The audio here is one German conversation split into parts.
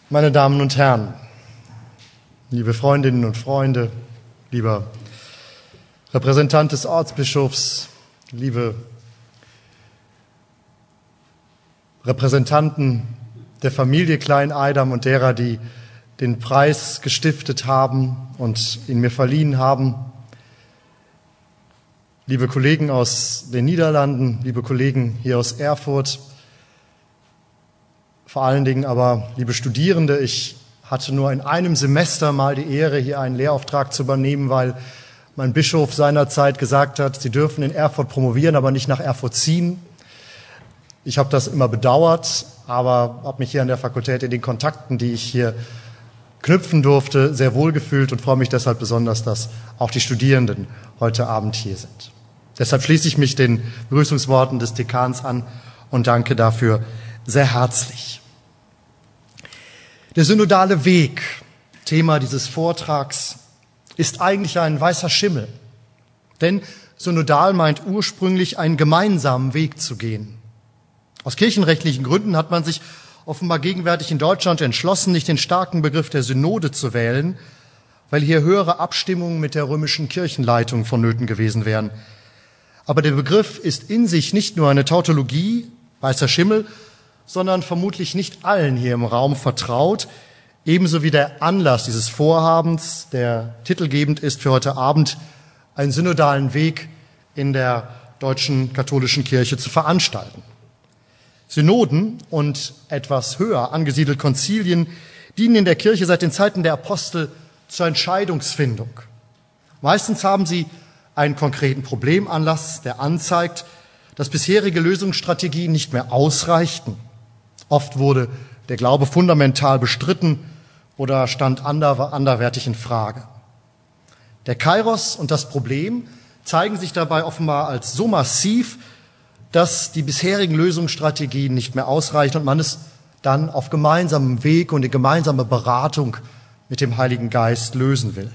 Meine Damen und Herren, liebe Freundinnen und Freunde, lieber Repräsentant des Ortsbischofs, liebe Repräsentanten der Familie Klein-Eidam und derer, die den Preis gestiftet haben und ihn mir verliehen haben, liebe Kollegen aus den Niederlanden, liebe Kollegen hier aus Erfurt, vor allen Dingen aber liebe Studierende, ich hatte nur in einem Semester mal die Ehre, hier einen Lehrauftrag zu übernehmen, weil mein Bischof seinerzeit gesagt hat, Sie dürfen in Erfurt promovieren, aber nicht nach Erfurt ziehen. Ich habe das immer bedauert, aber habe mich hier an der Fakultät in den Kontakten, die ich hier knüpfen durfte, sehr wohl gefühlt und freue mich deshalb besonders, dass auch die Studierenden heute Abend hier sind. Deshalb schließe ich mich den Begrüßungsworten des Dekans an und danke dafür sehr herzlich. Der synodale Weg, Thema dieses Vortrags, ist eigentlich ein weißer Schimmel. Denn synodal meint ursprünglich einen gemeinsamen Weg zu gehen. Aus kirchenrechtlichen Gründen hat man sich offenbar gegenwärtig in Deutschland entschlossen, nicht den starken Begriff der Synode zu wählen, weil hier höhere Abstimmungen mit der römischen Kirchenleitung vonnöten gewesen wären. Aber der Begriff ist in sich nicht nur eine Tautologie, weißer Schimmel, sondern vermutlich nicht allen hier im Raum vertraut, ebenso wie der Anlass dieses Vorhabens, der titelgebend ist für heute Abend, einen synodalen Weg in der deutschen katholischen Kirche zu veranstalten. Synoden und etwas höher angesiedelt Konzilien dienen in der Kirche seit den Zeiten der Apostel zur Entscheidungsfindung. Meistens haben sie einen konkreten Problemanlass, der anzeigt, dass bisherige Lösungsstrategien nicht mehr ausreichten. Oft wurde der Glaube fundamental bestritten oder stand anderweitig in Frage. Der Kairos und das Problem zeigen sich dabei offenbar als so massiv, dass die bisherigen Lösungsstrategien nicht mehr ausreichen und man es dann auf gemeinsamem Weg und in gemeinsamer Beratung mit dem Heiligen Geist lösen will.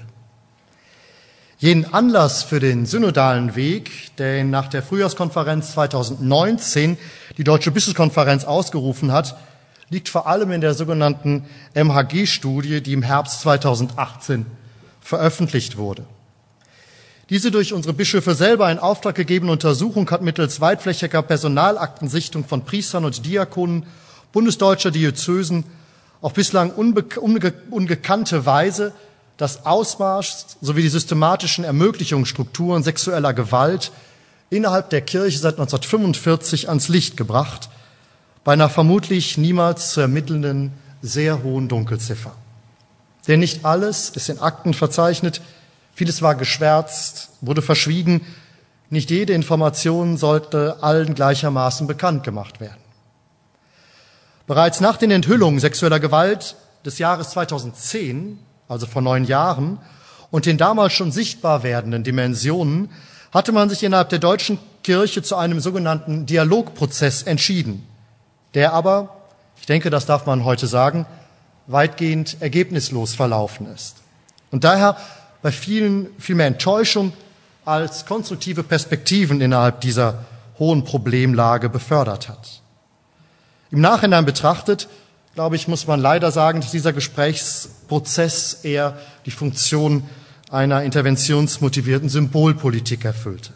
Jenen Anlass für den synodalen Weg, den nach der Frühjahrskonferenz 2019 die Deutsche Bischofskonferenz ausgerufen hat, liegt vor allem in der sogenannten MHG-Studie, die im Herbst 2018 veröffentlicht wurde. Diese durch unsere Bischöfe selber in Auftrag gegebene Untersuchung hat mittels weitflächiger Personalaktensichtung von Priestern und Diakonen bundesdeutscher Diözesen auf bislang ungekannte Weise das Ausmaß sowie die systematischen Ermöglichungsstrukturen sexueller Gewalt innerhalb der Kirche seit 1945 ans Licht gebracht, bei einer vermutlich niemals zu ermittelnden, sehr hohen Dunkelziffer. Denn nicht alles ist in Akten verzeichnet, vieles war geschwärzt, wurde verschwiegen, nicht jede Information sollte allen gleichermaßen bekannt gemacht werden. Bereits nach den Enthüllungen sexueller Gewalt des Jahres 2010, also vor 9 Jahren, und den damals schon sichtbar werdenden Dimensionen, hatte man sich innerhalb der deutschen Kirche zu einem sogenannten Dialogprozess entschieden, der aber, ich denke, das darf man heute sagen, weitgehend ergebnislos verlaufen ist. Und daher bei vielen viel mehr Enttäuschung als konstruktive Perspektiven innerhalb dieser hohen Problemlage befördert hat. Im Nachhinein betrachtet, glaube ich, muss man leider sagen, dass dieser Gesprächsprozess eher die Funktion einer interventionsmotivierten Symbolpolitik erfüllte.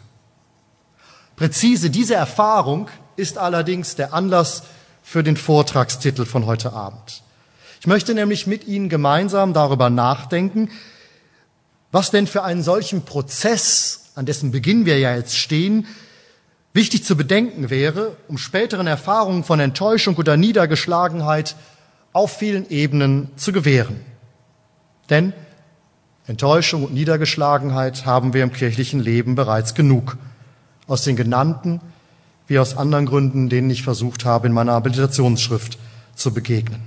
Präzise diese Erfahrung ist allerdings der Anlass für den Vortragstitel von heute Abend. Ich möchte nämlich mit Ihnen gemeinsam darüber nachdenken, was denn für einen solchen Prozess, an dessen Beginn wir ja jetzt stehen, wichtig zu bedenken wäre, um späteren Erfahrungen von Enttäuschung oder Niedergeschlagenheit auf vielen Ebenen zu gewähren. Denn Enttäuschung und Niedergeschlagenheit haben wir im kirchlichen Leben bereits genug. Aus den genannten wie aus anderen Gründen, denen ich versucht habe, in meiner Habilitationsschrift zu begegnen.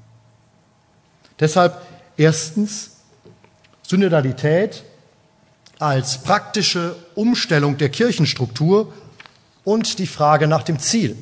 Deshalb erstens Synodalität als praktische Umstellung der Kirchenstruktur und die Frage nach dem Ziel.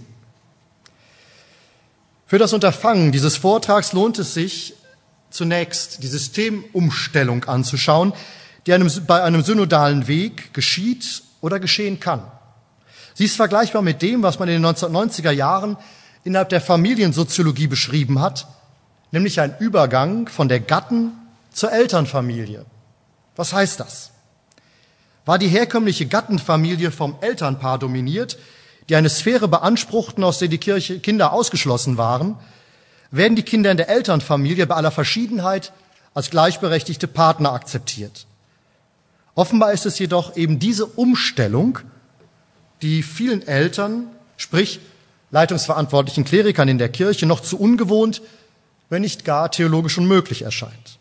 Für das Unterfangen dieses Vortrags lohnt es sich, zunächst die Systemumstellung anzuschauen, die bei einem synodalen Weg geschieht oder geschehen kann. Sie ist vergleichbar mit dem, was man in den 1990er Jahren innerhalb der Familiensoziologie beschrieben hat, nämlich ein Übergang von der Gatten- zur Elternfamilie. Was heißt das? War die herkömmliche Gattenfamilie vom Elternpaar dominiert, die eine Sphäre beanspruchten, aus der die Kinder ausgeschlossen waren, werden die Kinder in der Elternfamilie bei aller Verschiedenheit als gleichberechtigte Partner akzeptiert. Offenbar ist es jedoch eben diese Umstellung, die vielen Eltern, sprich leitungsverantwortlichen Klerikern in der Kirche, noch zu ungewohnt, wenn nicht gar theologisch unmöglich erscheint.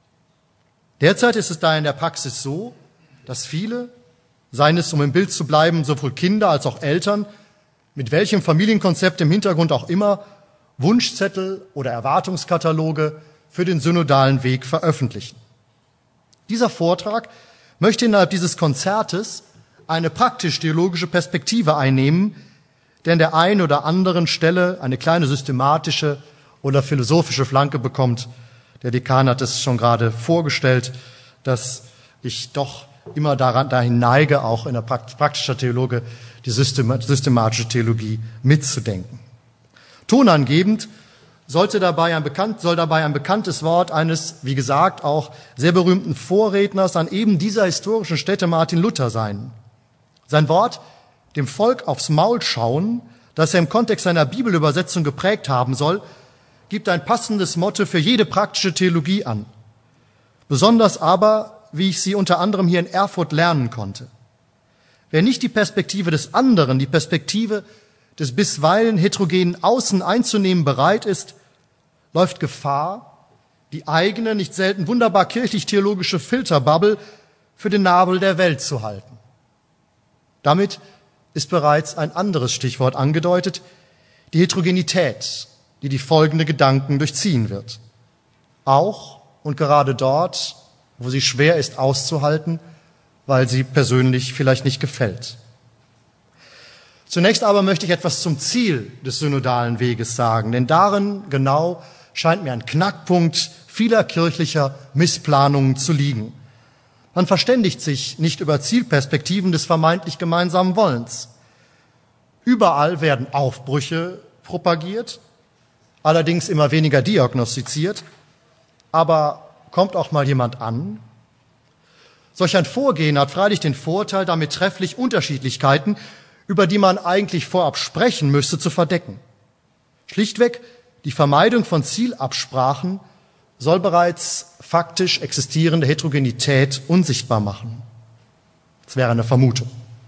Derzeit ist es daher in der Praxis so, dass viele, seien es, um im Bild zu bleiben, sowohl Kinder als auch Eltern, mit welchem Familienkonzept im Hintergrund auch immer, Wunschzettel oder Erwartungskataloge für den synodalen Weg veröffentlichen. Dieser Vortrag möchte innerhalb dieses Konzertes eine praktisch-theologische Perspektive einnehmen, der an der einen oder anderen Stelle eine kleine systematische oder philosophische Flanke bekommt. Der Dekan hat es schon gerade vorgestellt, dass ich doch immer dahin neige, auch in der praktischer Theologie die systematische Theologie mitzudenken. Tonangebend soll dabei ein bekanntes Wort eines, wie gesagt, auch sehr berühmten Vorredners an eben dieser historischen Stätte Martin Luther sein. Sein Wort, dem Volk aufs Maul schauen, das er im Kontext seiner Bibelübersetzung geprägt haben soll, gibt ein passendes Motto für jede praktische Theologie an. Besonders aber, wie ich sie unter anderem hier in Erfurt lernen konnte. Wer nicht die Perspektive des anderen, die Perspektive des bisweilen heterogenen Außen einzunehmen bereit ist, läuft Gefahr, die eigene, nicht selten wunderbar kirchlich-theologische Filterbubble für den Nabel der Welt zu halten. Damit ist bereits ein anderes Stichwort angedeutet, die Heterogenität, die die folgende Gedanken durchziehen wird. Auch und gerade dort, wo sie schwer ist auszuhalten, weil sie persönlich vielleicht nicht gefällt. Zunächst aber möchte ich etwas zum Ziel des synodalen Weges sagen, denn darin genau scheint mir ein Knackpunkt vieler kirchlicher Missplanungen zu liegen. Man verständigt sich nicht über Zielperspektiven des vermeintlich gemeinsamen Wollens. Überall werden Aufbrüche propagiert, allerdings immer weniger diagnostiziert. Aber kommt auch mal jemand an? Solch ein Vorgehen hat freilich den Vorteil, damit trefflich Unterschiedlichkeiten, über die man eigentlich vorab sprechen müsste, zu verdecken. Schlichtweg, die Vermeidung von Zielabsprachen soll bereits faktisch existierende Heterogenität unsichtbar machen. Das wäre eine Vermutung.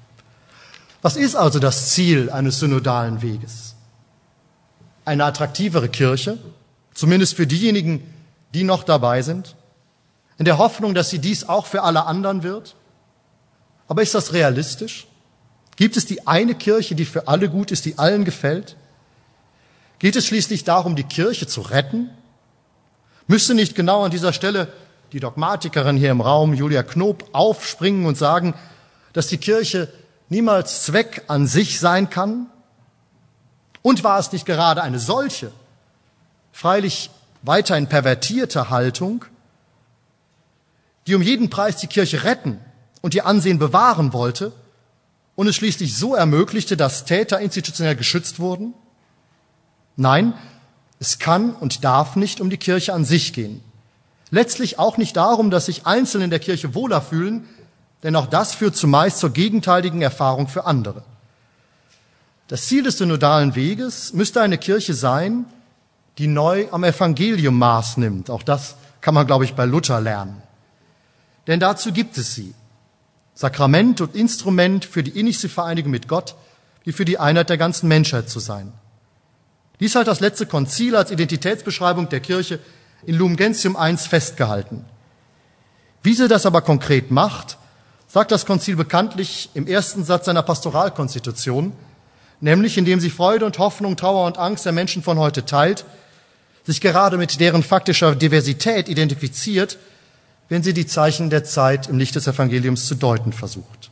Was ist also das Ziel eines synodalen Weges? Eine attraktivere Kirche, zumindest für diejenigen, die noch dabei sind, in der Hoffnung, dass sie dies auch für alle anderen wird? Aber ist das realistisch? Gibt es die eine Kirche, die für alle gut ist, die allen gefällt? Geht es schließlich darum, die Kirche zu retten? Müsste nicht genau an dieser Stelle die Dogmatikerin hier im Raum, Julia Knoop, aufspringen und sagen, dass die Kirche niemals Zweck an sich sein kann? Und war es nicht gerade eine solche, freilich weiterhin pervertierte Haltung, die um jeden Preis die Kirche retten und ihr Ansehen bewahren wollte und es schließlich so ermöglichte, dass Täter institutionell geschützt wurden? Nein, es kann und darf nicht um die Kirche an sich gehen. Letztlich auch nicht darum, dass sich Einzelne in der Kirche wohler fühlen, denn auch das führt zumeist zur gegenteiligen Erfahrung für andere. Das Ziel des synodalen Weges müsste eine Kirche sein, die neu am Evangelium Maß nimmt. Auch das kann man, glaube ich, bei Luther lernen. Denn dazu gibt es sie. Sakrament und Instrument für die innigste Vereinigung mit Gott, wie für die Einheit der ganzen Menschheit zu sein. Dies hat das letzte Konzil als Identitätsbeschreibung der Kirche in Lumen Gentium I festgehalten. Wie sie das aber konkret macht, sagt das Konzil bekanntlich im ersten Satz seiner Pastoralkonstitution, nämlich indem sie Freude und Hoffnung, Trauer und Angst der Menschen von heute teilt, sich gerade mit deren faktischer Diversität identifiziert, wenn sie die Zeichen der Zeit im Licht des Evangeliums zu deuten versucht.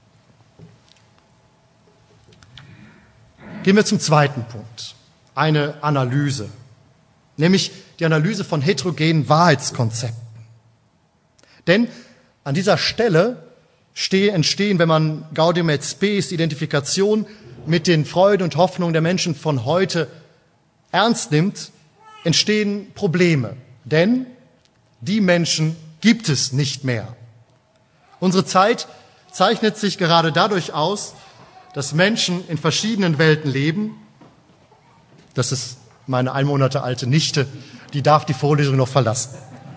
Gehen wir zum zweiten Punkt, eine Analyse, nämlich die Analyse von heterogenen Wahrheitskonzepten. Denn an dieser Stelle entstehen, wenn man Gaudium et Spes, Identifikation mit den Freuden und Hoffnungen der Menschen von heute ernst nimmt, entstehen Probleme, denn die Menschen gibt es nicht mehr. Unsere Zeit zeichnet sich gerade dadurch aus, dass Menschen in verschiedenen Welten leben. Das ist meine 1 Monate alte Nichte, die darf die Vorlesung noch verlassen.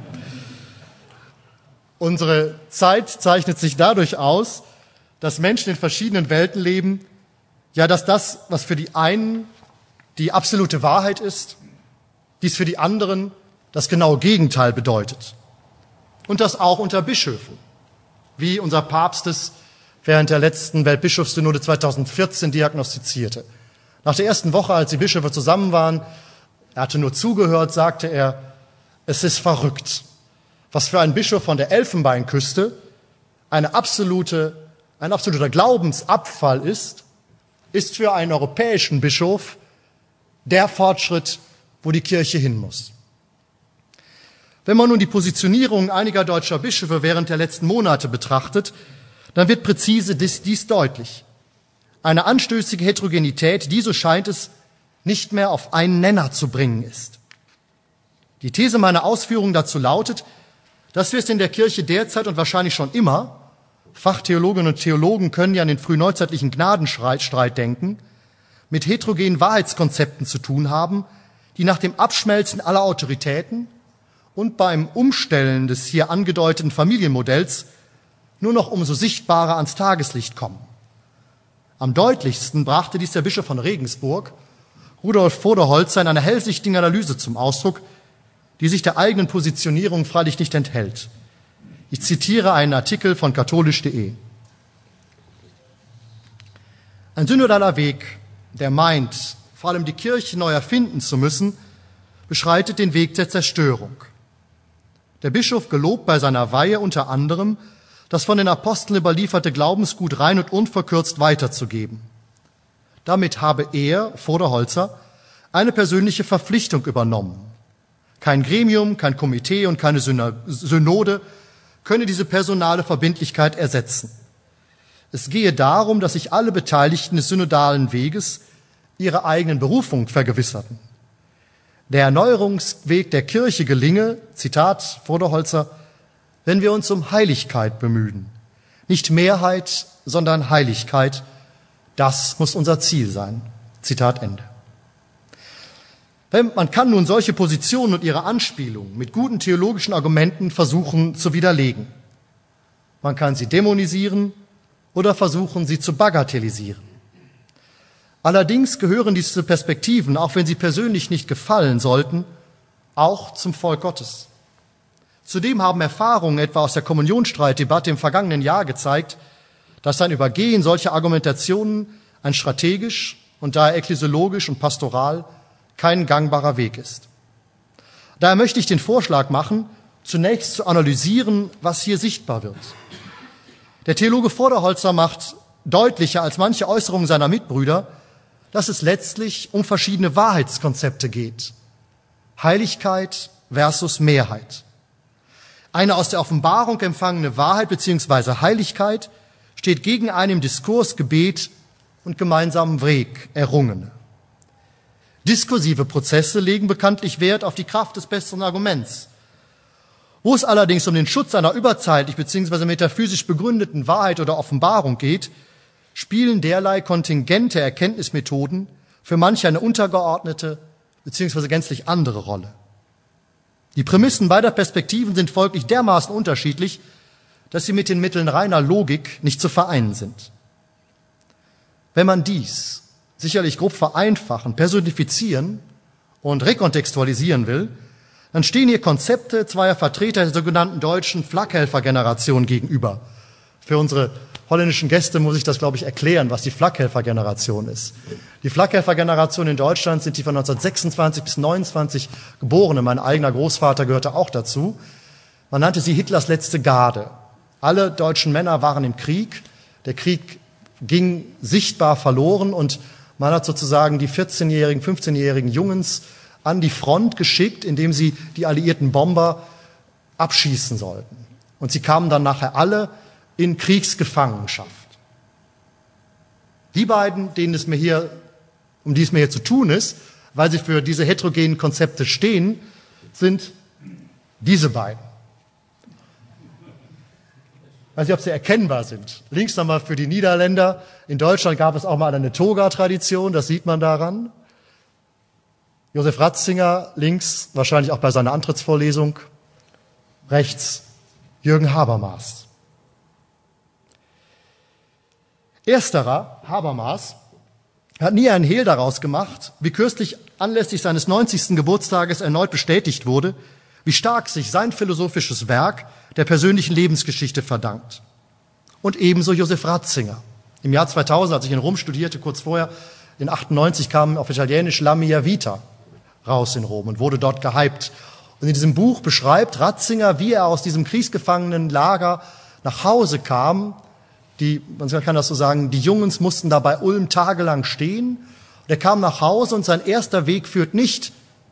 Unsere Zeit zeichnet sich dadurch aus, dass Menschen in verschiedenen Welten leben, ja, dass das, was für die einen die absolute Wahrheit ist, dies für die anderen das genaue Gegenteil bedeutet. Und das auch unter Bischöfen, wie unser Papst es während der letzten Weltbischofssynode 2014 diagnostizierte. Nach der ersten Woche, als die Bischöfe zusammen waren, er hatte nur zugehört, sagte er, es ist verrückt, was für einen Bischof von der Elfenbeinküste ein absoluter Glaubensabfall ist für einen europäischen Bischof der Fortschritt, wo die Kirche hin muss. Wenn man nun die Positionierung einiger deutscher Bischöfe während der letzten Monate betrachtet, dann wird präzise dies deutlich. Eine anstößige Heterogenität, die, so scheint es, nicht mehr auf einen Nenner zu bringen ist. Die These meiner Ausführungen dazu lautet, dass wir es in der Kirche derzeit und wahrscheinlich schon immer, Fachtheologinnen und Theologen können ja an den frühneuzeitlichen Gnadenstreit denken, mit heterogenen Wahrheitskonzepten zu tun haben, die nach dem Abschmelzen aller Autoritäten und beim Umstellen des hier angedeuteten Familienmodells nur noch umso sichtbarer ans Tageslicht kommen. Am deutlichsten brachte dies der Bischof von Regensburg, Rudolf Voderholzer, in einer hellsichtigen Analyse zum Ausdruck, die sich der eigenen Positionierung freilich nicht enthält. Ich zitiere einen Artikel von katholisch.de. Ein synodaler Weg, der meint, vor allem die Kirche neu erfinden zu müssen, beschreitet den Weg der Zerstörung. Der Bischof gelobt bei seiner Weihe unter anderem, das von den Aposteln überlieferte Glaubensgut rein und unverkürzt weiterzugeben. Damit habe er, Voderholzer, eine persönliche Verpflichtung übernommen. Kein Gremium, kein Komitee und keine Synode könne diese personale Verbindlichkeit ersetzen. Es gehe darum, dass sich alle Beteiligten des synodalen Weges ihre eigenen Berufung vergewisserten. Der Erneuerungsweg der Kirche gelinge, Zitat Voderholzer, wenn wir uns um Heiligkeit bemühen. Nicht Mehrheit, sondern Heiligkeit. Das muss unser Ziel sein. Zitat Ende. Man kann nun solche Positionen und ihre Anspielungen mit guten theologischen Argumenten versuchen zu widerlegen. Man kann sie dämonisieren oder versuchen, sie zu bagatellisieren. Allerdings gehören diese Perspektiven, auch wenn sie persönlich nicht gefallen sollten, auch zum Volk Gottes. Zudem haben Erfahrungen etwa aus der Kommunionstreitdebatte im vergangenen Jahr gezeigt, dass ein Übergehen solcher Argumentationen ein strategisch und daher ekklesiologisch und pastoral kein gangbarer Weg ist. Daher möchte ich den Vorschlag machen, zunächst zu analysieren, was hier sichtbar wird. Der Theologe Voderholzer macht deutlicher als manche Äußerungen seiner Mitbrüder, dass es letztlich um verschiedene Wahrheitskonzepte geht. Heiligkeit versus Mehrheit. Eine aus der Offenbarung empfangene Wahrheit bzw. Heiligkeit steht gegen eine im Diskurs, Gebet und gemeinsamen Weg errungene. Diskursive Prozesse legen bekanntlich Wert auf die Kraft des besseren Arguments. Wo es allerdings um den Schutz einer überzeitlich bzw. metaphysisch begründeten Wahrheit oder Offenbarung geht, spielen derlei kontingente Erkenntnismethoden für manche eine untergeordnete bzw. gänzlich andere Rolle. Die Prämissen beider Perspektiven sind folglich dermaßen unterschiedlich, dass sie mit den Mitteln reiner Logik nicht zu vereinen sind. Wenn man dies sicherlich grob vereinfachen, personifizieren und rekontextualisieren will, dann stehen hier Konzepte zweier Vertreter der sogenannten deutschen Flakhelfergeneration gegenüber. Für unsere holländischen Gäste muss ich das, glaube ich, erklären, was die Flakhelfergeneration ist. Die Flakhelfergeneration in Deutschland sind die von 1926 bis 1929 Geborene. Mein eigener Großvater gehörte auch dazu. Man nannte sie Hitlers letzte Garde. Alle deutschen Männer waren im Krieg. Der Krieg ging sichtbar verloren und man hat sozusagen die 14-jährigen, 15-jährigen Jungs an die Front geschickt, indem sie die alliierten Bomber abschießen sollten. Und sie kamen dann nachher alle in Kriegsgefangenschaft. Die beiden, um die es mir hier zu tun ist, weil sie für diese heterogenen Konzepte stehen, sind diese beiden. Ich weiß nicht, ob sie erkennbar sind. Links nochmal für die Niederländer. In Deutschland gab es auch mal eine Toga-Tradition, das sieht man daran. Josef Ratzinger, links, wahrscheinlich auch bei seiner Antrittsvorlesung. Rechts Jürgen Habermas. Ersterer, Habermas, hat nie einen Hehl daraus gemacht, wie kürzlich anlässlich seines 90. Geburtstages erneut bestätigt wurde, wie stark sich sein philosophisches Werk der persönlichen Lebensgeschichte verdankt. Und ebenso Josef Ratzinger. Im Jahr 2000, als ich in Rom studierte, kurz vorher, in 98 kam auf Italienisch La Mia Vita raus in Rom und wurde dort gehypt. Und in diesem Buch beschreibt Ratzinger, wie er aus diesem Kriegsgefangenenlager nach Hause kam. Man kann das so sagen, die Jungs mussten da bei Ulm tagelang stehen. Und er kam nach Hause und sein erster Weg führt nicht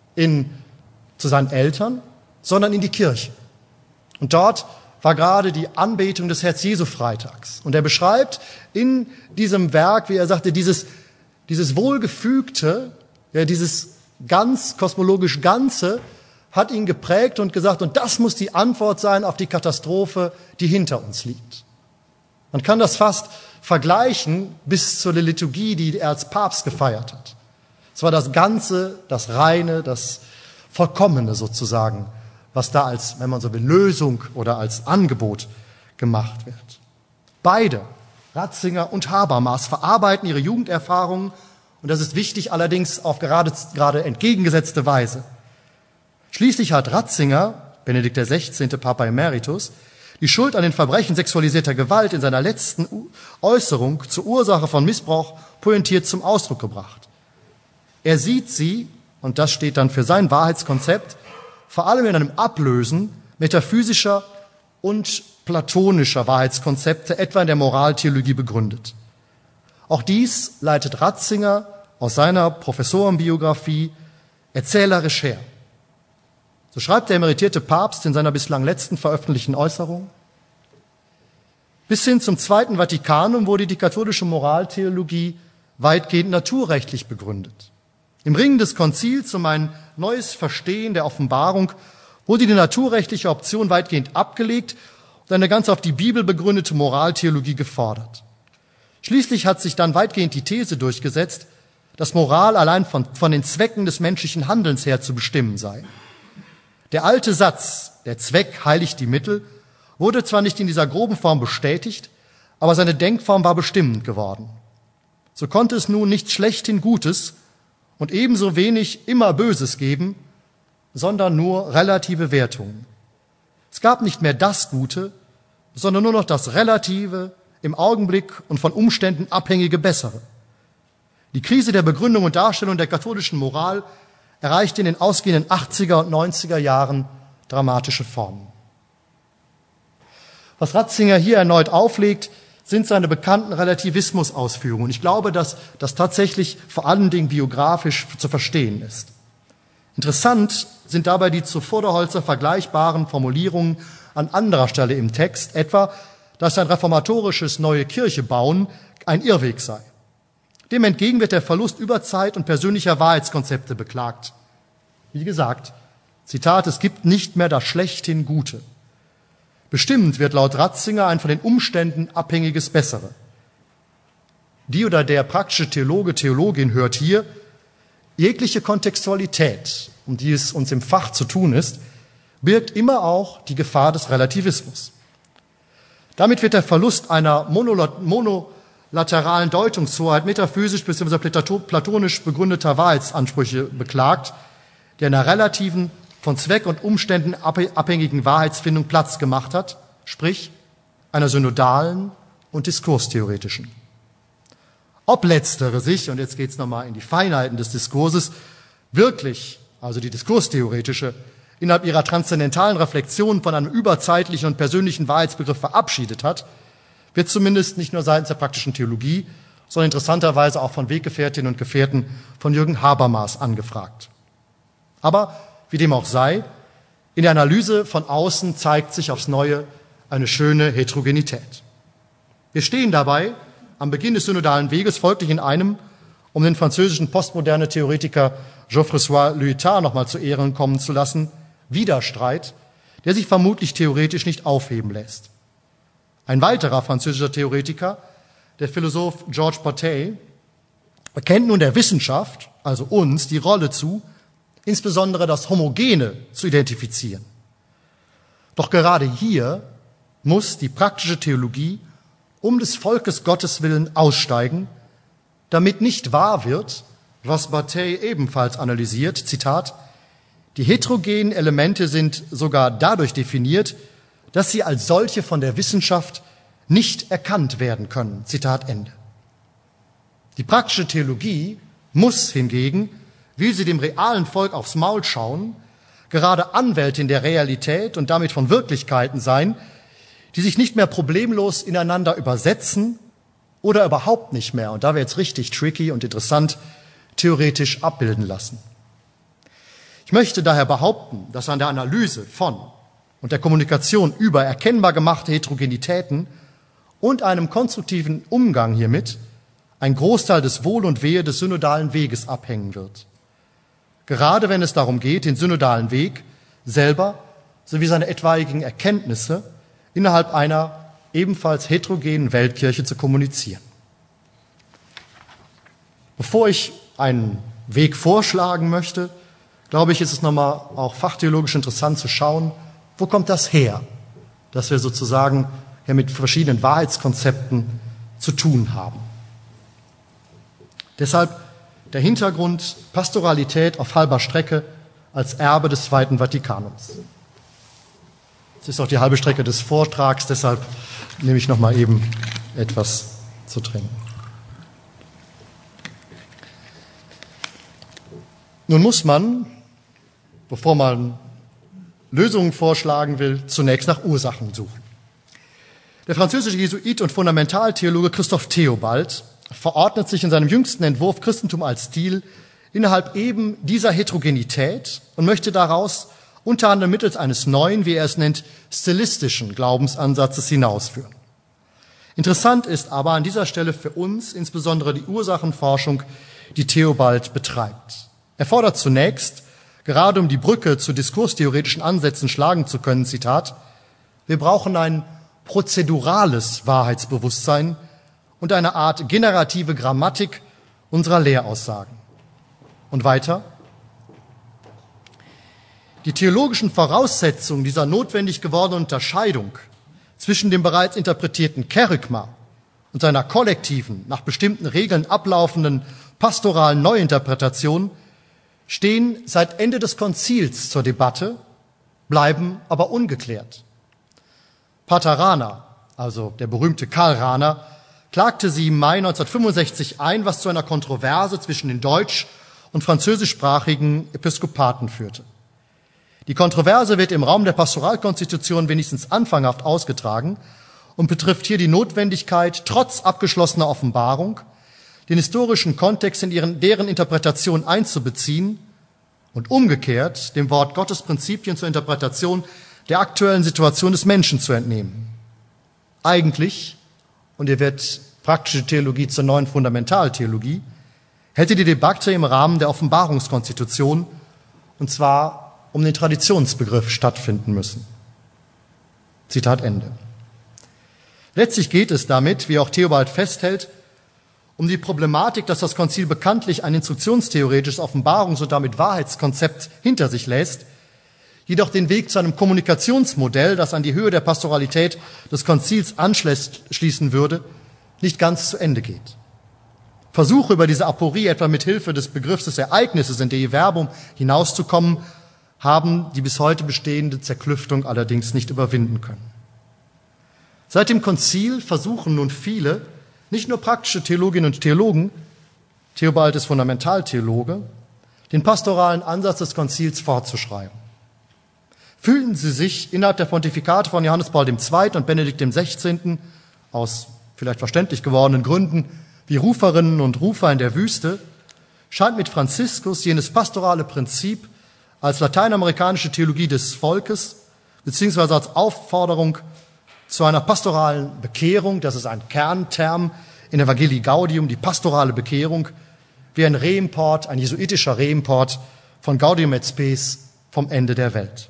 zu seinen Eltern, sondern in die Kirche. Und dort war gerade die Anbetung des Herz-Jesu-Freitags. Und er beschreibt in diesem Werk, wie er sagte, dieses Wohlgefügte, ja, dieses ganz kosmologisch Ganze, hat ihn geprägt und gesagt, und das muss die Antwort sein auf die Katastrophe, die hinter uns liegt. Man kann das fast vergleichen bis zur Liturgie, die er als Papst gefeiert hat. Es war das Ganze, das Reine, das Vollkommene sozusagen, was da als, wenn man so will, Lösung oder als Angebot gemacht wird. Beide, Ratzinger und Habermas, verarbeiten ihre Jugenderfahrungen, und das ist wichtig, allerdings auf gerade entgegengesetzte Weise. Schließlich hat Ratzinger, Benedikt XVI., Papa Emeritus, die Schuld an den Verbrechen sexualisierter Gewalt in seiner letzten Äußerung zur Ursache von Missbrauch pointiert zum Ausdruck gebracht. Er sieht sie, und das steht dann für sein Wahrheitskonzept, vor allem in einem Ablösen metaphysischer und platonischer Wahrheitskonzepte, etwa in der Moraltheologie begründet. Auch dies leitet Ratzinger aus seiner Professorenbiografie erzählerisch her. So schreibt der emeritierte Papst in seiner bislang letzten veröffentlichten Äußerung: Bis hin zum Zweiten Vatikanum wurde die katholische Moraltheologie weitgehend naturrechtlich begründet. Im Ringen des Konzils um ein neues Verstehen der Offenbarung wurde die naturrechtliche Option weitgehend abgelegt und eine ganz auf die Bibel begründete Moraltheologie gefordert. Schließlich hat sich dann weitgehend die These durchgesetzt, dass Moral allein von den Zwecken des menschlichen Handelns her zu bestimmen sei. Der alte Satz, der Zweck heiligt die Mittel, wurde zwar nicht in dieser groben Form bestätigt, aber seine Denkform war bestimmend geworden. So konnte es nun nicht schlechthin Gutes und ebenso wenig immer Böses geben, sondern nur relative Wertungen. Es gab nicht mehr das Gute, sondern nur noch das relative, im Augenblick und von Umständen abhängige Bessere. Die Krise der Begründung und Darstellung der katholischen Moral erreichte in den ausgehenden 80er und 90er Jahren dramatische Formen. Was Ratzinger hier erneut auflegt, sind seine bekannten Relativismus-Ausführungen. Ich glaube, dass das tatsächlich vor allen Dingen biografisch zu verstehen ist. Interessant sind dabei die zu Voderholzer vergleichbaren Formulierungen an anderer Stelle im Text, etwa, dass ein reformatorisches neue Kirche bauen ein Irrweg sei. Dem entgegen wird der Verlust Überzeit und persönlicher Wahrheitskonzepte beklagt. Wie gesagt, Zitat, es gibt nicht mehr das schlechthin Gute. Bestimmt wird laut Ratzinger ein von den Umständen abhängiges Bessere. Die oder der praktische Theologe, Theologin hört hier, jegliche Kontextualität, um die es uns im Fach zu tun ist, birgt immer auch die Gefahr des Relativismus. Damit wird der Verlust einer monolateralen Deutungshoheit metaphysisch bzw. platonisch begründeter Wahrheitsansprüche beklagt, der einer relativen, von Zweck und Umständen abhängigen Wahrheitsfindung Platz gemacht hat, sprich einer synodalen und diskurstheoretischen. Ob letztere sich, und jetzt geht es nochmal in die Feinheiten des Diskurses, wirklich, also die diskurstheoretische, innerhalb ihrer transzendentalen Reflexion von einem überzeitlichen und persönlichen Wahrheitsbegriff verabschiedet hat, wird zumindest nicht nur seitens der praktischen Theologie, sondern interessanterweise auch von Weggefährtinnen und Gefährten von Jürgen Habermas angefragt. Aber wie dem auch sei, in der Analyse von außen zeigt sich aufs Neue eine schöne Heterogenität. Wir stehen dabei am Beginn des synodalen Weges folglich in einem um den französischen postmoderne Theoretiker Geoffroy Lyotard nochmal zu Ehren kommen zu lassen, Widerstreit, der sich vermutlich theoretisch nicht aufheben lässt. Ein weiterer französischer Theoretiker, der Philosoph Georges Bataille, erkennt nun der Wissenschaft, also uns, die Rolle zu, insbesondere das Homogene zu identifizieren. Doch gerade hier muss die praktische Theologie um des Volkes Gottes willen aussteigen, damit nicht wahr wird, was Bataille ebenfalls analysiert, Zitat, die heterogenen Elemente sind sogar dadurch definiert, dass sie als solche von der Wissenschaft nicht erkannt werden können. Zitat Ende. Die praktische Theologie muss hingegen, will sie dem realen Volk aufs Maul schauen, gerade Anwältin der Realität und damit von Wirklichkeiten sein, die sich nicht mehr problemlos ineinander übersetzen oder überhaupt nicht mehr, und da wird es richtig tricky und interessant, theoretisch abbilden lassen. Ich möchte daher behaupten, dass an der Analyse von und der Kommunikation über erkennbar gemachte Heterogenitäten und einem konstruktiven Umgang hiermit ein Großteil des Wohl und Wehe des synodalen Weges abhängen wird. Gerade wenn es darum geht, den synodalen Weg selber sowie seine etwaigen Erkenntnisse innerhalb einer ebenfalls heterogenen Weltkirche zu kommunizieren. Bevor ich einen Weg vorschlagen möchte, glaube ich, ist es nochmal auch fachtheologisch interessant zu schauen, wo kommt das her, dass wir sozusagen ja mit verschiedenen Wahrheitskonzepten zu tun haben. Deshalb der Hintergrund Pastoralität auf halber Strecke als Erbe des Zweiten Vatikanums. Es ist auch die halbe Strecke des Vortrags, deshalb nehme ich nochmal eben etwas zu trinken. Nun muss man, bevor man Lösungen vorschlagen will, zunächst nach Ursachen suchen. Der französische Jesuit und Fundamentaltheologe Christoph Theobald verordnet sich in seinem jüngsten Entwurf Christentum als Stil innerhalb eben dieser Heterogenität und möchte daraus unter anderem mittels eines neuen, wie er es nennt, stilistischen Glaubensansatzes hinausführen. Interessant ist aber an dieser Stelle für uns insbesondere die Ursachenforschung, die Theobald betreibt. Er fordert zunächst, gerade um die Brücke zu diskurstheoretischen Ansätzen schlagen zu können, Zitat, wir brauchen ein prozedurales Wahrheitsbewusstsein und eine Art generative Grammatik unserer Lehraussagen. Und weiter, die theologischen Voraussetzungen dieser notwendig gewordenen Unterscheidung zwischen dem bereits interpretierten Kerygma und seiner kollektiven, nach bestimmten Regeln ablaufenden pastoralen Neuinterpretation stehen seit Ende des Konzils zur Debatte, bleiben aber ungeklärt. Pater Rahner, also der berühmte Karl Rahner, klagte sie im Mai 1965 ein, was zu einer Kontroverse zwischen den deutsch- und französischsprachigen Episkopaten führte. Die Kontroverse wird im Raum der Pastoralkonstitution wenigstens anfanghaft ausgetragen und betrifft hier die Notwendigkeit, trotz abgeschlossener Offenbarung, den historischen Kontext in deren Interpretation einzubeziehen und umgekehrt dem Wort Gottes Prinzipien zur Interpretation der aktuellen Situation des Menschen zu entnehmen. Eigentlich, und hier wird praktische Theologie zur neuen Fundamentaltheologie, hätte die Debatte im Rahmen der Offenbarungskonstitution, und zwar um den Traditionsbegriff, stattfinden müssen. Zitat Ende. Letztlich geht es damit, wie auch Theobald festhält, um die Problematik, dass das Konzil bekanntlich ein instruktionstheoretisches Offenbarungs- und damit Wahrheitskonzept hinter sich lässt, jedoch den Weg zu einem Kommunikationsmodell, das an die Höhe der Pastoralität des Konzils anschließen würde, nicht ganz zu Ende geht. Versuche über diese Aporie, etwa mit Hilfe des Begriffs des Ereignisses in Dei Verbum hinauszukommen, haben die bis heute bestehende Zerklüftung allerdings nicht überwinden können. Seit dem Konzil versuchen nun viele, nicht nur praktische Theologinnen und Theologen, Theobald ist Fundamentaltheologe, den pastoralen Ansatz des Konzils fortzuschreiben. Fühlten sie sich innerhalb der Pontifikate von Johannes Paul II. Und Benedikt XVI. Aus vielleicht verständlich gewordenen Gründen wie Ruferinnen und Rufer in der Wüste, scheint mit Franziskus jenes pastorale Prinzip als lateinamerikanische Theologie des Volkes beziehungsweise als Aufforderung zu einer pastoralen Bekehrung, das ist ein Kernterm in Evangelii Gaudium, die pastorale Bekehrung, wie ein Reimport, ein jesuitischer Reimport von Gaudium et Spes vom Ende der Welt.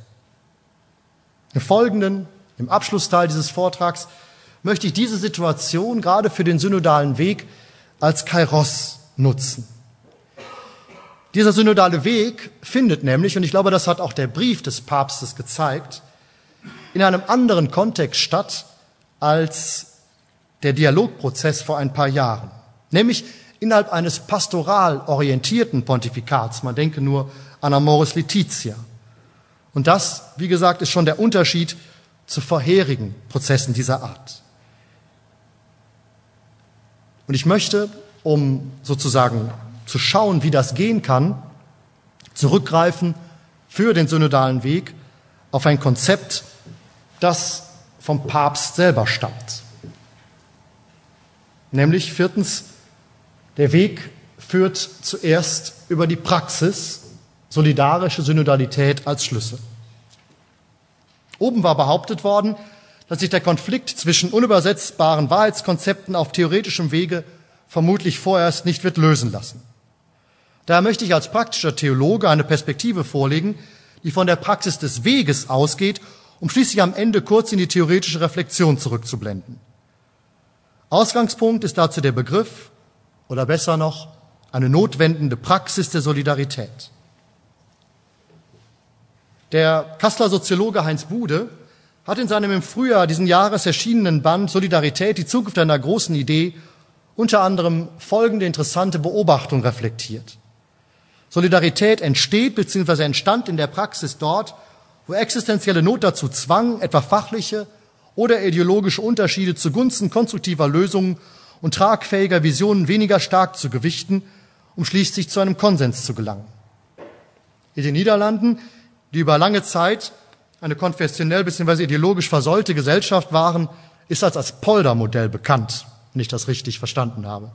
Im Abschlussteil dieses Vortrags, möchte ich diese Situation gerade für den synodalen Weg als Kairos nutzen. Dieser synodale Weg findet nämlich, und ich glaube, das hat auch der Brief des Papstes gezeigt, in einem anderen Kontext statt als der Dialogprozess vor ein paar Jahren, nämlich innerhalb eines pastoral orientierten Pontifikats. Man denke nur an Amoris Laetitia. Und das, wie gesagt, ist schon der Unterschied zu vorherigen Prozessen dieser Art. Und ich möchte, um sozusagen zu schauen, wie das gehen kann, zurückgreifen für den synodalen Weg auf ein Konzept, das vom Papst selber stammt. Nämlich viertens, der Weg führt zuerst über die Praxis, solidarische Synodalität als Schlüssel. Oben war behauptet worden, dass sich der Konflikt zwischen unübersetzbaren Wahrheitskonzepten auf theoretischem Wege vermutlich vorerst nicht wird lösen lassen. Daher möchte ich als praktischer Theologe eine Perspektive vorlegen, die von der Praxis des Weges ausgeht, um schließlich am Ende kurz in die theoretische Reflexion zurückzublenden. Ausgangspunkt ist dazu der Begriff, oder besser noch, eine notwendende Praxis der Solidarität. Der Kasseler Soziologe Heinz Bude hat in seinem im Frühjahr diesen Jahres erschienenen Band Solidarität, die Zukunft einer großen Idee, unter anderem folgende interessante Beobachtung reflektiert. Solidarität entsteht bzw. entstand in der Praxis dort, wo existenzielle Not dazu zwang, etwa fachliche oder ideologische Unterschiede zugunsten konstruktiver Lösungen und tragfähiger Visionen weniger stark zu gewichten, um schließlich zu einem Konsens zu gelangen. In den Niederlanden, die über lange Zeit eine konfessionell bzw. ideologisch versäulte Gesellschaft waren, ist als Polder-Modell bekannt, wenn ich das richtig verstanden habe.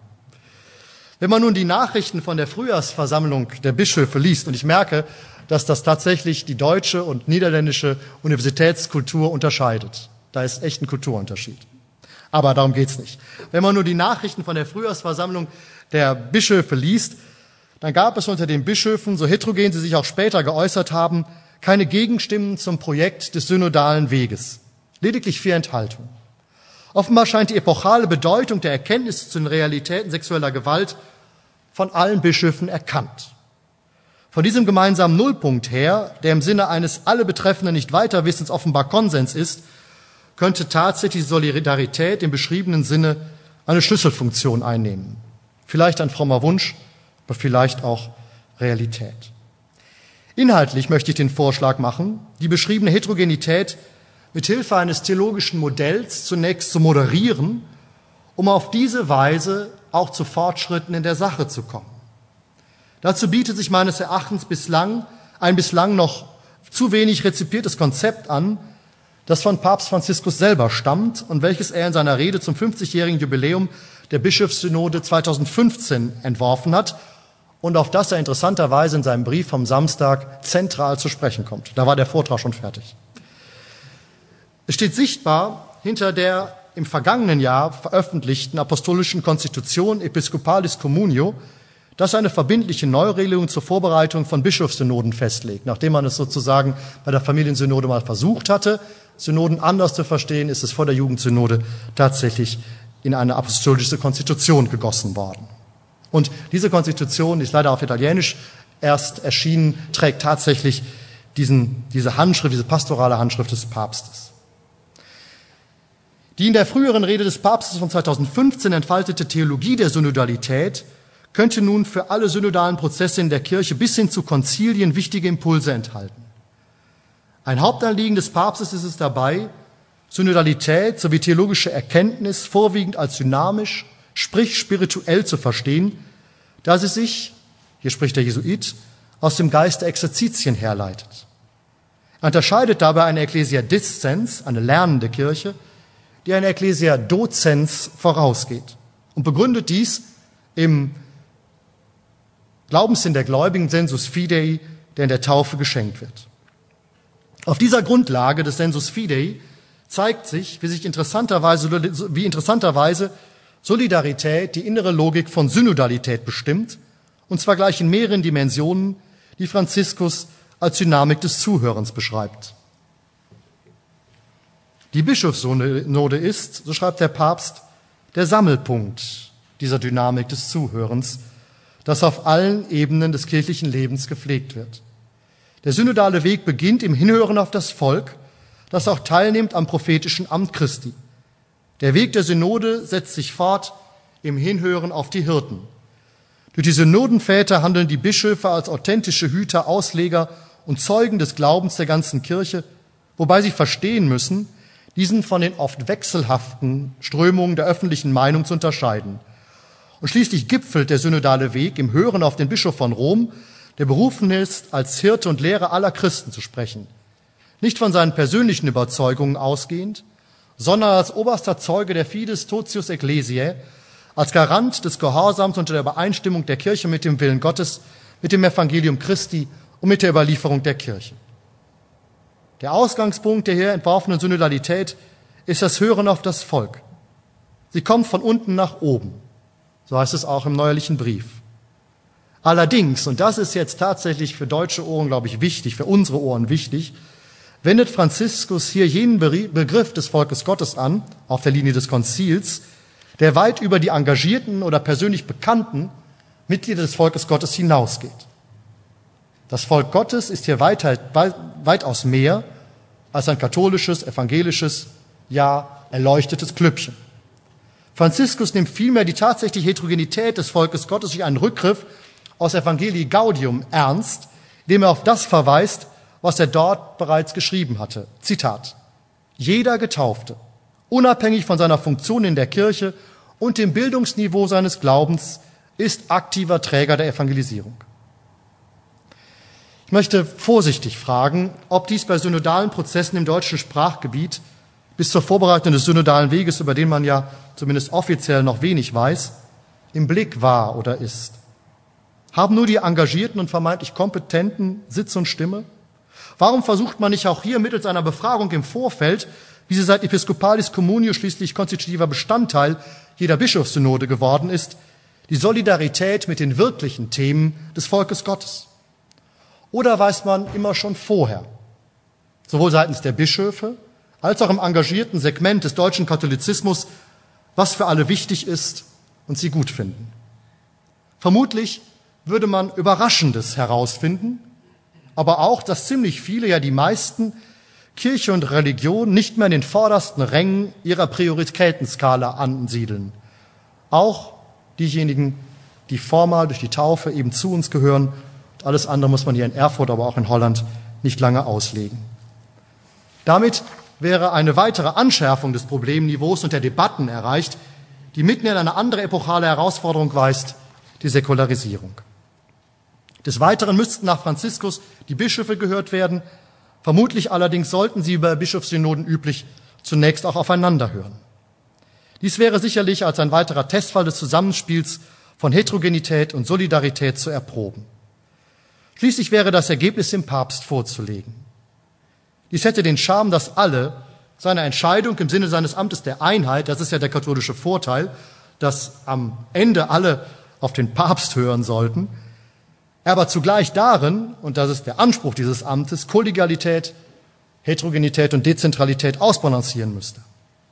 Wenn man nun die Nachrichten von der Frühjahrsversammlung der Bischöfe liest, und ich merke, dass das tatsächlich die deutsche und niederländische Universitätskultur unterscheidet. Da ist echt ein Kulturunterschied. Aber darum geht's nicht. Wenn man nur die Nachrichten von der Frühjahrsversammlung der Bischöfe liest, dann gab es unter den Bischöfen, so heterogen sie sich auch später geäußert haben, keine Gegenstimmen zum Projekt des synodalen Weges. Lediglich 4 Enthaltungen. Offenbar scheint die epochale Bedeutung der Erkenntnis zu den Realitäten sexueller Gewalt von allen Bischöfen erkannt. Von diesem gemeinsamen Nullpunkt her, der im Sinne eines alle Betreffenden nicht Weiterwissens offenbar Konsens ist, könnte tatsächlich die Solidarität im beschriebenen Sinne eine Schlüsselfunktion einnehmen. Vielleicht ein frommer Wunsch, aber vielleicht auch Realität. Inhaltlich möchte ich den Vorschlag machen, die beschriebene Heterogenität mit Hilfe eines theologischen Modells zunächst zu moderieren, um auf diese Weise auch zu Fortschritten in der Sache zu kommen. Dazu bietet sich meines Erachtens ein bislang noch zu wenig rezipiertes Konzept an, das von Papst Franziskus selber stammt und welches er in seiner Rede zum 50-jährigen Jubiläum der Bischofssynode 2015 entworfen hat und auf das er interessanterweise in seinem Brief vom Samstag zentral zu sprechen kommt. Da war der Vortrag schon fertig. Es steht sichtbar hinter der im vergangenen Jahr veröffentlichten apostolischen Konstitution Episcopalis Communio, das eine verbindliche Neuregelung zur Vorbereitung von Bischofssynoden festlegt. Nachdem man es sozusagen bei der Familiensynode mal versucht hatte, Synoden anders zu verstehen, ist es vor der Jugendsynode tatsächlich in eine apostolische Konstitution gegossen worden. Und diese Konstitution, die ist leider auf Italienisch erst erschienen, trägt tatsächlich diese Handschrift, diese pastorale Handschrift des Papstes. Die in der früheren Rede des Papstes von 2015 entfaltete Theologie der Synodalität könnte nun für alle synodalen Prozesse in der Kirche bis hin zu Konzilien wichtige Impulse enthalten. Ein Hauptanliegen des Papstes ist es dabei, Synodalität sowie theologische Erkenntnis vorwiegend als dynamisch, sprich spirituell zu verstehen, da sie sich, hier spricht der Jesuit, aus dem Geist der Exerzitien herleitet. Er unterscheidet dabei eine Ecclesia Discens, eine lernende Kirche, die einer Ecclesia Docens vorausgeht und begründet dies im Glaubenssinn der Gläubigen, Sensus Fidei, der in der Taufe geschenkt wird. Auf dieser Grundlage des Sensus Fidei zeigt sich, wie interessanterweise Solidarität die innere Logik von Synodalität bestimmt und zwar gleich in mehreren Dimensionen, die Franziskus als Dynamik des Zuhörens beschreibt. Die Bischofssynode ist, so schreibt der Papst, der Sammelpunkt dieser Dynamik des Zuhörens, das auf allen Ebenen des kirchlichen Lebens gepflegt wird. Der synodale Weg beginnt im Hinhören auf das Volk, das auch teilnimmt am prophetischen Amt Christi. Der Weg der Synode setzt sich fort im Hinhören auf die Hirten. Durch die Synodenväter handeln die Bischöfe als authentische Hüter, Ausleger und Zeugen des Glaubens der ganzen Kirche, wobei sie verstehen müssen, diesen von den oft wechselhaften Strömungen der öffentlichen Meinung zu unterscheiden. Und schließlich gipfelt der synodale Weg im Hören auf den Bischof von Rom, der berufen ist, als Hirte und Lehrer aller Christen zu sprechen. Nicht von seinen persönlichen Überzeugungen ausgehend, sondern als oberster Zeuge der Fides Totius Ecclesiae, als Garant des Gehorsams unter der Übereinstimmung der Kirche mit dem Willen Gottes, mit dem Evangelium Christi und mit der Überlieferung der Kirche. Der Ausgangspunkt der hier entworfenen Synodalität ist das Hören auf das Volk. Sie kommt von unten nach oben, so heißt es auch im neuerlichen Brief. Allerdings, und das ist jetzt tatsächlich für deutsche Ohren, glaube ich, wichtig, für unsere Ohren wichtig, wendet Franziskus hier jenen Begriff des Volkes Gottes an, auf der Linie des Konzils, der weit über die engagierten oder persönlich bekannten Mitglieder des Volkes Gottes hinausgeht. Das Volk Gottes ist hier weitaus mehr als ein katholisches, evangelisches, ja erleuchtetes Klüppchen. Franziskus nimmt vielmehr die tatsächliche Heterogenität des Volkes Gottes durch einen Rückgriff aus Evangelii Gaudium ernst, indem er auf das verweist, was er dort bereits geschrieben hatte. Zitat: Jeder Getaufte, unabhängig von seiner Funktion in der Kirche und dem Bildungsniveau seines Glaubens, ist aktiver Träger der Evangelisierung. Ich möchte vorsichtig fragen, ob dies bei synodalen Prozessen im deutschen Sprachgebiet bis zur Vorbereitung des synodalen Weges, über den man ja zumindest offiziell noch wenig weiß, im Blick war oder ist. Haben nur die Engagierten und vermeintlich Kompetenten Sitz und Stimme? Warum versucht man nicht auch hier mittels einer Befragung im Vorfeld, wie sie seit Episcopalis Communio schließlich konstitutiver Bestandteil jeder Bischofssynode geworden ist, die Solidarität mit den wirklichen Themen des Volkes Gottes? Oder weiß man immer schon vorher, sowohl seitens der Bischöfe als auch im engagierten Segment des deutschen Katholizismus, was für alle wichtig ist und sie gut finden? Vermutlich würde man Überraschendes herausfinden, aber auch, dass ziemlich viele, ja die meisten, Kirche und Religion nicht mehr in den vordersten Rängen ihrer Prioritätenskala ansiedeln. Auch diejenigen, die formal durch die Taufe eben zu uns gehören. Alles andere muss man hier in Erfurt, aber auch in Holland nicht lange auslegen. Damit wäre eine weitere Anschärfung des Problemniveaus und der Debatten erreicht, die mitten in eine andere epochale Herausforderung weist, die Säkularisierung. Des Weiteren müssten nach Franziskus die Bischöfe gehört werden. Vermutlich allerdings sollten sie bei Bischofssynoden üblich zunächst auch aufeinander hören. Dies wäre sicherlich als ein weiterer Testfall des Zusammenspiels von Heterogenität und Solidarität zu erproben. Schließlich wäre das Ergebnis dem Papst vorzulegen. Dies hätte den Charme, dass alle seine Entscheidung im Sinne seines Amtes der Einheit, das ist ja der katholische Vorteil, dass am Ende alle auf den Papst hören sollten, aber zugleich darin, und das ist der Anspruch dieses Amtes, Kollegialität, Heterogenität und Dezentralität ausbalancieren müsste.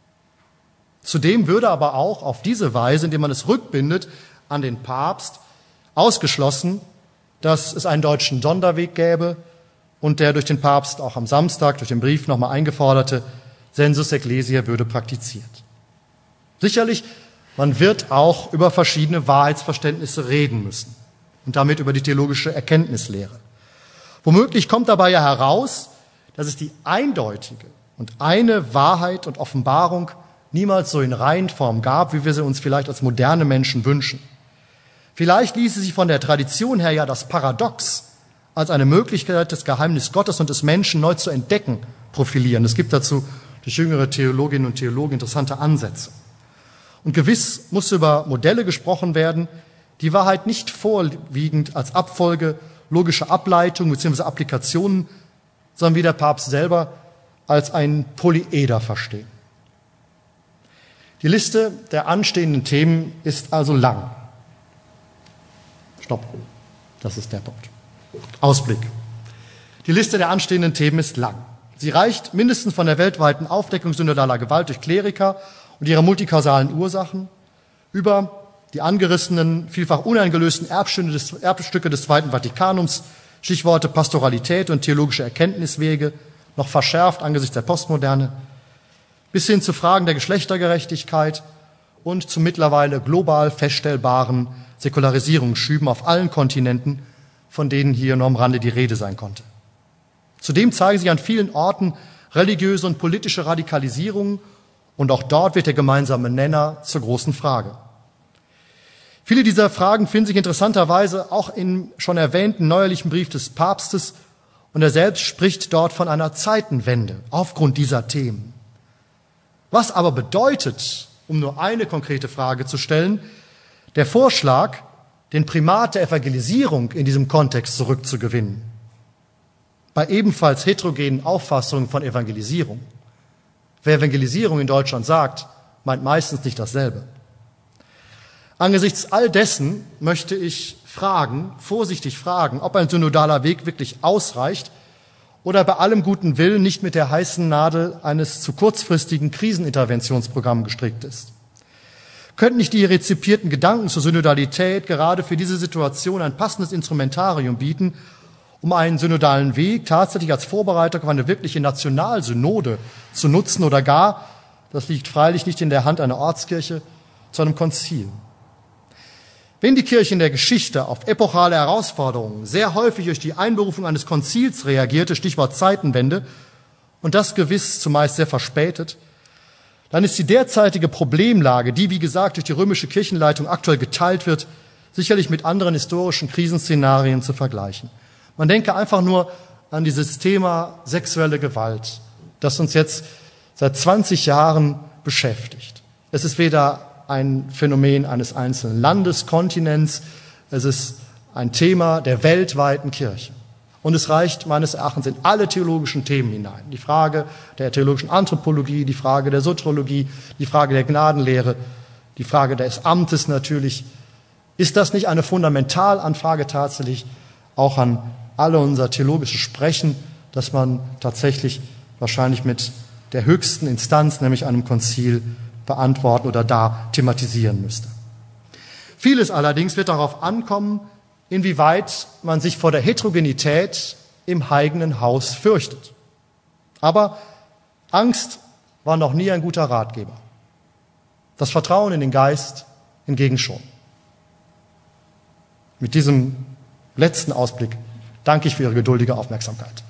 Zudem würde aber auch auf diese Weise, indem man es rückbindet an den Papst, ausgeschlossen, dass es einen deutschen Sonderweg gäbe und der durch den Papst auch am Samstag durch den Brief nochmal eingeforderte Sensus Ecclesiae würde praktiziert. Sicherlich, man wird auch über verschiedene Wahrheitsverständnisse reden müssen und damit über die theologische Erkenntnislehre. Womöglich kommt dabei ja heraus, dass es die eindeutige und eine Wahrheit und Offenbarung niemals so in Reihenform gab, wie wir sie uns vielleicht als moderne Menschen wünschen. Vielleicht ließe sich von der Tradition her ja das Paradox als eine Möglichkeit, das Geheimnis Gottes und des Menschen neu zu entdecken, profilieren. Es gibt dazu durch jüngere Theologinnen und Theologen interessante Ansätze. Und gewiss muss über Modelle gesprochen werden, die Wahrheit nicht vorwiegend als Abfolge logischer Ableitungen bzw. Applikationen, sondern wie der Papst selber als ein Polyeder verstehen. Die Liste der anstehenden Themen ist also lang. Stopp. Das ist der Punkt. Ausblick. Die Liste der anstehenden Themen ist lang. Sie reicht mindestens von der weltweiten Aufdeckung synodaler Gewalt durch Kleriker und ihre multikausalen Ursachen über die angerissenen, vielfach uneingelösten Erbstücke des Zweiten Vatikanums, Stichworte Pastoralität und theologische Erkenntniswege, noch verschärft angesichts der Postmoderne, bis hin zu Fragen der Geschlechtergerechtigkeit und zu mittlerweile global feststellbaren Säkularisierungsschüben auf allen Kontinenten, von denen hier nur am Rande die Rede sein konnte. Zudem zeigen sich an vielen Orten religiöse und politische Radikalisierungen, und auch dort wird der gemeinsame Nenner zur großen Frage. Viele dieser Fragen finden sich interessanterweise auch im schon erwähnten neuerlichen Brief des Papstes, und er selbst spricht dort von einer Zeitenwende aufgrund dieser Themen. Was aber bedeutet, um nur eine konkrete Frage zu stellen, der Vorschlag, den Primat der Evangelisierung in diesem Kontext zurückzugewinnen, bei ebenfalls heterogenen Auffassungen von Evangelisierung. Wer Evangelisierung in Deutschland sagt, meint meistens nicht dasselbe. Angesichts all dessen möchte ich vorsichtig fragen, ob ein synodaler Weg wirklich ausreicht oder bei allem guten Willen nicht mit der heißen Nadel eines zu kurzfristigen Kriseninterventionsprogramms gestrickt ist. Könnten nicht die rezipierten Gedanken zur Synodalität gerade für diese Situation ein passendes Instrumentarium bieten, um einen synodalen Weg tatsächlich als Vorbereitung auf eine wirkliche Nationalsynode zu nutzen oder gar, das liegt freilich nicht in der Hand einer Ortskirche, zu einem Konzil? Wenn die Kirche in der Geschichte auf epochale Herausforderungen sehr häufig durch die Einberufung eines Konzils reagierte, Stichwort Zeitenwende, und das gewiss zumeist sehr verspätet, dann ist die derzeitige Problemlage, die, wie gesagt, durch die römische Kirchenleitung aktuell geteilt wird, sicherlich mit anderen historischen Krisenszenarien zu vergleichen. Man denke einfach nur an dieses Thema sexuelle Gewalt, das uns jetzt seit 20 Jahren beschäftigt. Es ist weder ein Phänomen eines einzelnen Landes, Kontinents, es ist ein Thema der weltweiten Kirche. Und es reicht meines Erachtens in alle theologischen Themen hinein. Die Frage der theologischen Anthropologie, die Frage der Soteriologie, die Frage der Gnadenlehre, die Frage des Amtes natürlich. Ist das nicht eine Fundamentalanfrage tatsächlich auch an alle unser theologisches Sprechen, dass man tatsächlich wahrscheinlich mit der höchsten Instanz, nämlich einem Konzil, beantworten oder da thematisieren müsste. Vieles allerdings wird darauf ankommen, inwieweit man sich vor der Heterogenität im eigenen Haus fürchtet. Aber Angst war noch nie ein guter Ratgeber. Das Vertrauen in den Geist hingegen schon. Mit diesem letzten Ausblick danke ich für Ihre geduldige Aufmerksamkeit.